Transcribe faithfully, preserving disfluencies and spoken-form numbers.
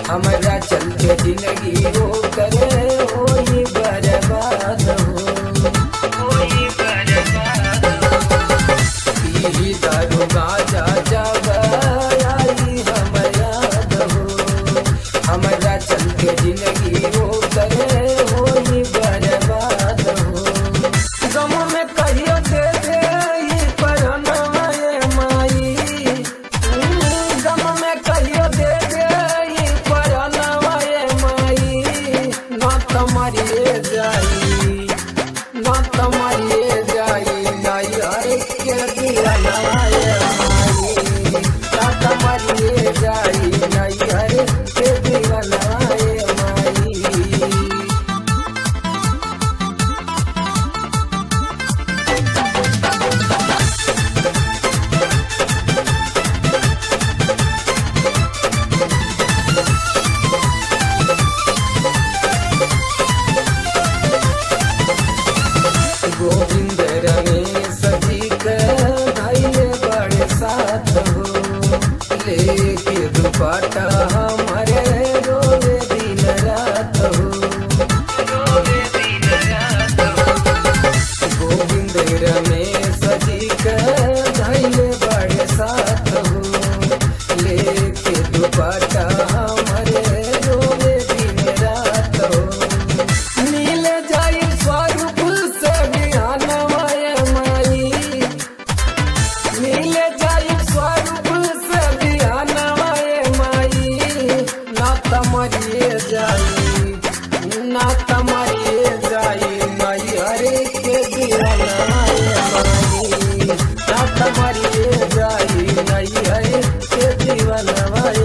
हमारा चलते जिंदगी वो करे होई बर्बाद हो, होई बर्बाद हो। पी दारू गांजा जब आई हम याद हो, हमारा चलते जिंदगी वो करे होई बर्बाद हो। गम में कहियो दे दे ई परनाए माई, गम में कहियो दे दे ई परनाए माई। ना तमरिए जाई, ना तमरिए जाई नायर के दिलनाए माई, ना तमरिए जाई नायर के दिलनाए माई। गोविंद रमेश जी के धैले बड़े साथ हो, लेके दुपट्टा हमारे रोवे दिन रात हो, रोवे दिन रात हो। गोविंद रमेश जी के धैले बड़े साथ हो, लेके दुपट्टा हमारे रोवे दिन रात हो। नीले जाई स्वरूप से बिहानवाए माई, नीले जाई स्वरूप से बिहानवाए माई। ना तमरिए जाई, ना तमरिए जाई माई हरे के बिहानवाए माई, ना तमरिए जाई माई हरे के दीवानवाए